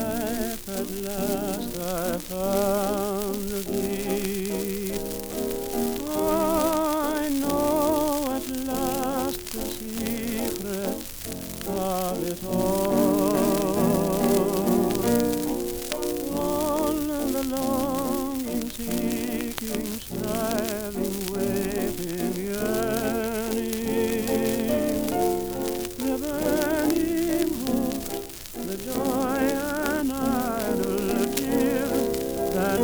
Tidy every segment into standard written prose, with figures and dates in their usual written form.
life at last I found thee. I know at last the secret of it all the longing, seeking, striving, waiting, yearning, the burning hope, the joy and idle tears that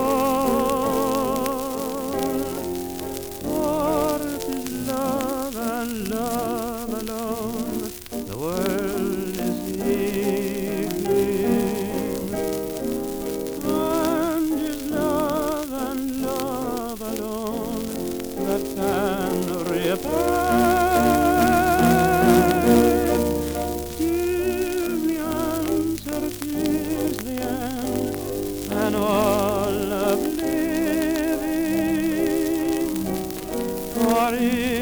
fall. For it is love and love alone the world is seeking, and is love and love alone that can repay. Give me answer, 'tis the end and all of living, for